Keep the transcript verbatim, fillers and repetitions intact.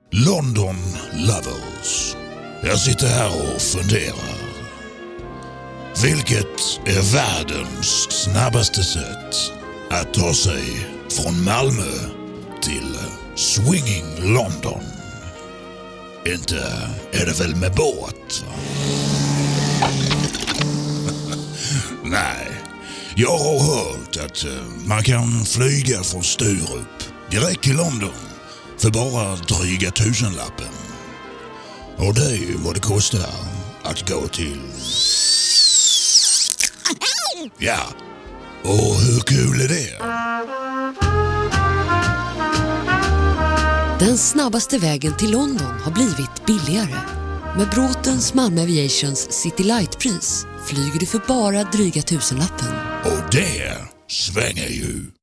London Lovers. Jag sitter här och funderar. Vilket är världens snabbaste sätt att ta sig från Malmö till Swinging London? Inte är det väl med båt? Nej, jag har hört att man kan flyga från Sturup direkt till London för bara dryga tusenlappen. Och det är vad det kostar att gå till... Ja, och hur kul är det? Den snabbaste vägen till London har blivit billigare. Med Bråtens Malmö Aviations City Light-pris flyger du för bara dryga tusenlappen. Och det svänger ju.